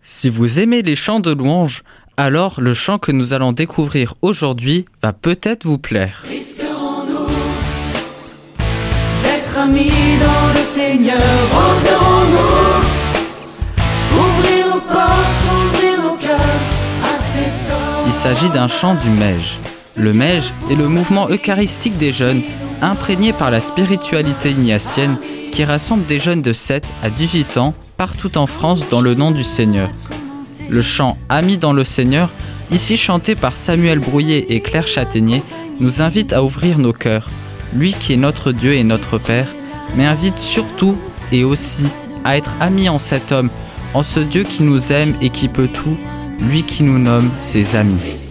Si vous aimez les chants de louange, alors le chant que nous allons découvrir aujourd'hui va peut-être vous plaire. Risquerons-nous d'être amis dans le Seigneur? Oserons-nous ouvrir nos portes, ouvrir nos cœurs à cet homme? Il s'agit d'un chant du Mège. Le Mège est le mouvement eucharistique des jeunes, imprégné par la spiritualité ignatienne, qui rassemble des jeunes de 7 à 18 ans partout en France dans le nom du Seigneur. Le chant « Amis dans le Seigneur », ici chanté par Samuel Brouillet et Claire Châtaignier, nous invite à ouvrir nos cœurs, lui qui est notre Dieu et notre Père, mais invite surtout et aussi à être amis en cet homme, en ce Dieu qui nous aime et qui peut tout, lui qui nous nomme ses amis.